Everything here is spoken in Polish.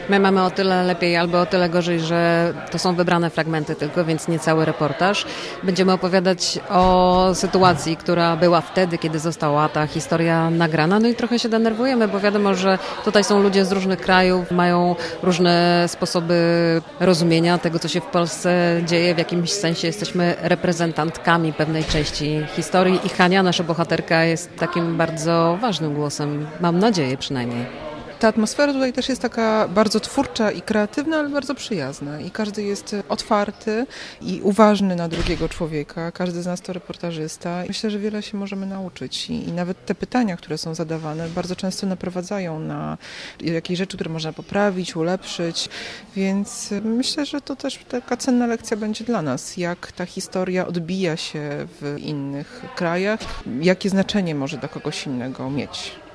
My mamy o tyle lepiej albo o tyle gorzej, że to są wybrane fragmenty tylko, więc nie cały reportaż. Będziemy opowiadać o sytuacji, która była wtedy, kiedy została ta historia nagrana. No i trochę się denerwujemy, bo wiadomo, że tutaj są ludzie z różnych krajów, mają różne sposoby rozumienia tego, co się w Polsce dzieje. W jakimś sensie jesteśmy reprezentantkami pewnej części historii i Hania, nasza bohaterka, jest takim bardzo ważnym głosem. Mam nadzieję przynajmniej. Ta atmosfera tutaj też jest taka bardzo twórcza i kreatywna, ale bardzo przyjazna. I każdy jest otwarty i uważny na drugiego człowieka. Każdy z nas to reportażysta. Myślę, że wiele się możemy nauczyć. I nawet te pytania, które są zadawane, bardzo często naprowadzają na jakieś rzeczy, które można poprawić, ulepszyć. Więc myślę, że to też taka cenna lekcja będzie dla nas. Jak ta historia odbija się w innych krajach, jakie znaczenie może dla kogoś innego mieć.